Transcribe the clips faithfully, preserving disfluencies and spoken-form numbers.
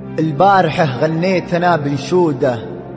البارحة غنيت أنا بنشودة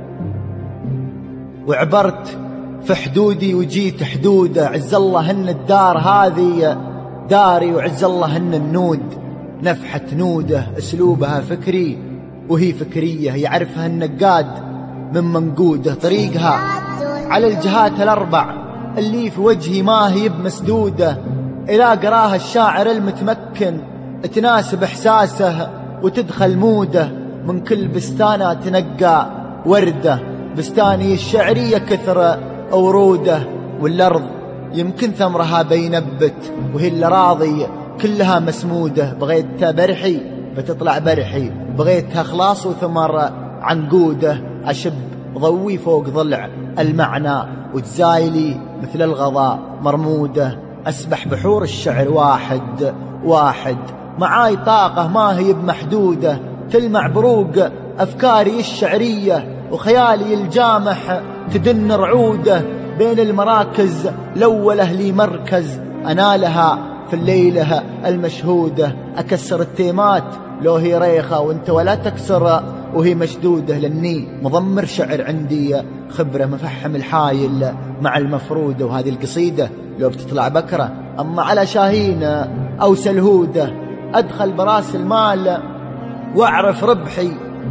وعبرت في حدودي وجيت حدوده. عز الله إن الدار هذه داري وعز الله إن النود نفحة نوده. أسلوبها فكري وهي فكرية، يعرفها النقاد من منقوده. طريقها على الجهات الأربع اللي في وجهي ما هي بمسدودة. إلى قراها الشاعر المتمكن تناسب إحساسه وتدخل موده. من كل بستانة تنقى وردة، بستاني الشعرية كثر أوروده. والأرض يمكن ثمرها بينبت وهي اللي راضي كلها مسمودة. بغيتها برحي بتطلع برحي، بغيتها خلاص وثمر عنقوده. أشب ضوي فوق ضلع المعنى وتزايلي مثل الغضاء مرمودة. أسبح بحور الشعر واحد واحد، معاي طاقة ما هي بمحدودة. تلمع بروق أفكاري الشعرية وخيالي الجامح تدن رعوده. بين المراكز الأولى لي مركز أنالها في الليلة المشهودة. أكسر التيمات لو هي ريخة وانت ولا تكسر وهي مشدودة. لأني مضمر شعر عندي خبرة مفحم الحايل مع المفرودة. وهذه القصيدة لو بتطلع بكرة أما على شاهين أو سلهودة. أدخل براس المال وأعرف ربحي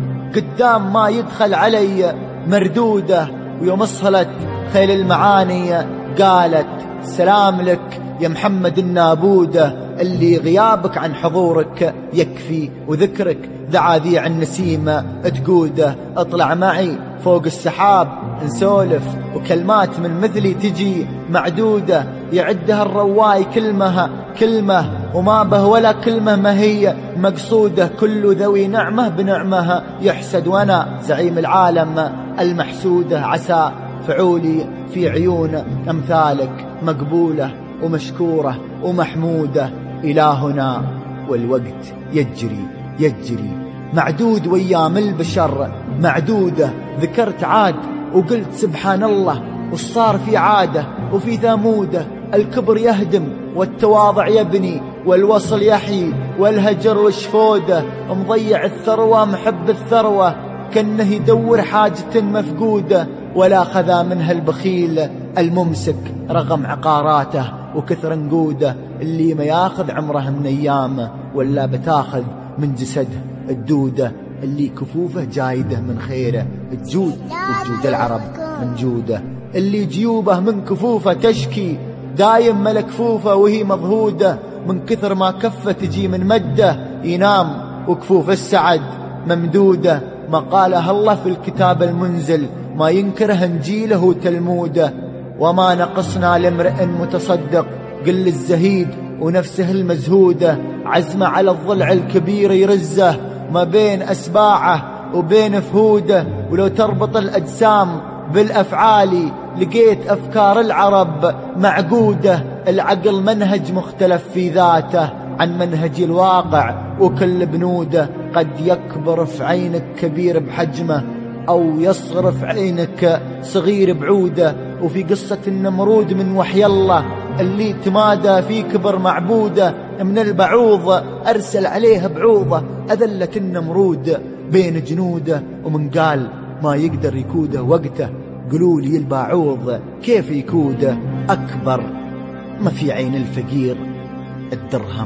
قدام ما يدخل علي مردودة. ويوم صلت خيل المعاني قالت سلام لك يا محمد النابودة. اللي غيابك عن حضورك يكفي وذكرك ذعاذيع النسيم تقوده. اطلع معي فوق السحاب نسولف وكلمات من مثلي تجي معدودة. يعدها الرواي كلمة كلمة وما به ولا كلمة ما هي مقصودة. كل ذوي نعمة بنعمها يحسد وأنا زعيم العالم المحسودة. عسى فعولي في عيون أمثالك مقبولة ومشكورة ومحمودة. إلهنا والوقت يجري يجري معدود وأيام البشر معدودة. ذكرت عاد وقلت سبحان الله وش صار في عادة وفي ثمودة. الكبر يهدم والتواضع يبني والوصل يحيي والهجر وشفوده. مضيع الثروة محب الثروة كأنه يدور حاجة مفقودة. ولا خذا منها البخيل الممسك رغم عقاراته وكثر نقوده. اللي ما ياخذ عمره من أيامه ولا بتاخذ من جسده الدودة. اللي كفوفه جايده من خيره تجود وجود العرب من جوده. اللي جيوبه من كفوفه تشكي دايم ملكفوفه وهي مضهودة. من كثر ما كفه تجي من مده ينام وكفوف السعد ممدودة. ما قالها الله في الكتاب المنزل ما ينكره انجيله وتلموده. وما نقصنا لامرئ متصدق قل الزهيد ونفسه المزهودة. عزمه على الضلع الكبير يرزه ما بين أسباعه وبين فهوده. ولو تربط الأجسام بالأفعال لقيت أفكار العرب معقودة. العقل منهج مختلف في ذاته عن منهج الواقع وكل بنوده. قد يكبر في عينك كبير بحجمه أو يصغر في عينك صغير بعوده. وفي قصة النمرود من وحي الله اللي تمادى في كبر معبوده. من البعوض أرسل عليه بعوضة أذلت النمرود بين جنوده. ومن قال ما يقدر يكوده وقته قلوا لي البعوض كيف يكوده. أكبر ما في عين الفقير الدرهم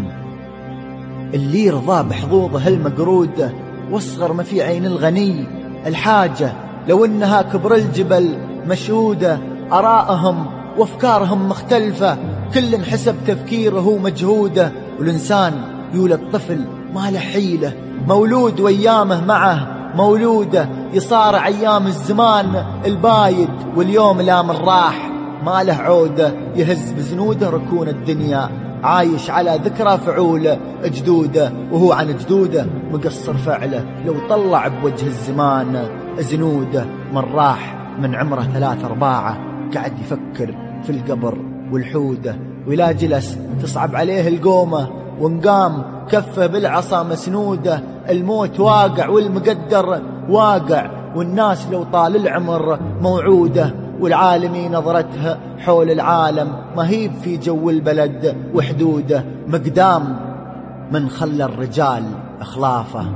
اللي يرضى بحظوظه المقرودة. واصغر ما في عين الغني الحاجة لو إنها كبر الجبل مشهودة. آرائهم وأفكارهم مختلفة كل حسب تفكيره مجهودة. والإنسان يولد طفل ما له حيلة مولود وأيامه معه مولودة. يصارع أيام الزمان البايد واليوم لا من راح ما له عودة. يهز بزنوده ركون الدنيا عايش على ذكرى فعول جدوده. وهو عن جدوده مقصر فعله لو طلع بوجه الزمان زنوده. من راح من عمره ثلاث أرباعه قاعد يفكر في القبر والحودة. ولا جلس تصعب عليه القومة وانقام كفه بالعصا مسنودة. الموت واقع والمقدر واقع والناس لو طال العمر موعودة. والعالمي نظرتها حول العالم مهيب في جو البلد وحدوده. مقدام من خلى الرجال أخلافه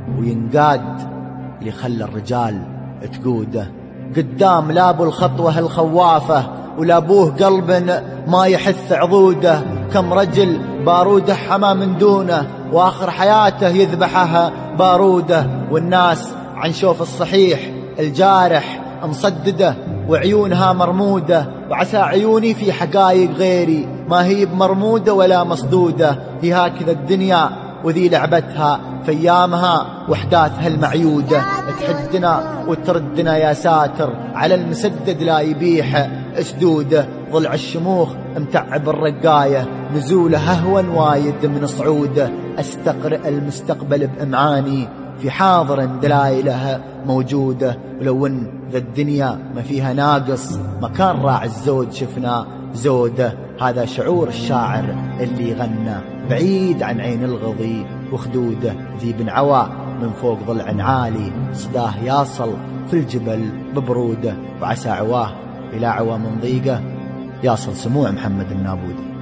وينقاد اللي خلى الرجال تقوده. قدام لابو الخطوة الخوافة ولابوه قلب ما يحث عضوده. كم رجل باروده حما من دونه وآخر حياته يذبحها باروده. والناس عن شوف الصحيح الجارح مصدده وعيونها مرمودة، وعسى عيوني في حقايق غيري ما هي بمرمودة ولا مصدودة. هي هكذا الدنيا وذي لعبتها في أيامها وحداثها المعيودة. تحدنا وتردنا يا ساتر على المسدد لا يبيح اسدوده. ضلع الشموخ متعب الرقاية نزوله أهون وايد من صعوده. استقرئ المستقبل بإمعاني في حاضر دلائلها موجودة. ولو ان ذا الدنيا ما فيها ناقص مكان راعي الزود شفنا زوده. هذا شعور الشاعر اللي غنى بعيد عن عين الغضي وخدوده. ذي بن عوا من فوق ضلع عالي صداه ياصل في الجبل ببروده. وعسى عواه إلى عوا من ضيقه ياصل سموع محمد النابودي.